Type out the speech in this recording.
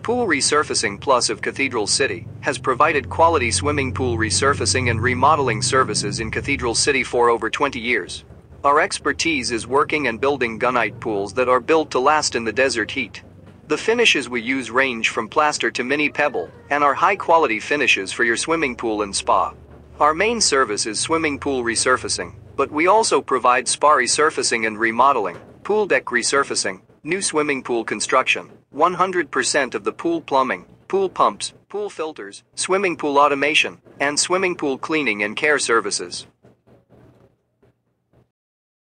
Pool Resurfacing Plus of Cathedral City has provided quality swimming pool resurfacing and remodeling services in Cathedral City for over 20 years. Our expertise is working and building gunite pools that are built to last in the desert heat. The finishes we use range from plaster to mini pebble and are high-quality finishes for your swimming pool and spa. Our main service is swimming pool resurfacing, but we also provide spa resurfacing and remodeling, pool deck resurfacing, new swimming pool construction, 100% of the pool plumbing, pool pumps, pool filters, swimming pool automation, and swimming pool cleaning and care services.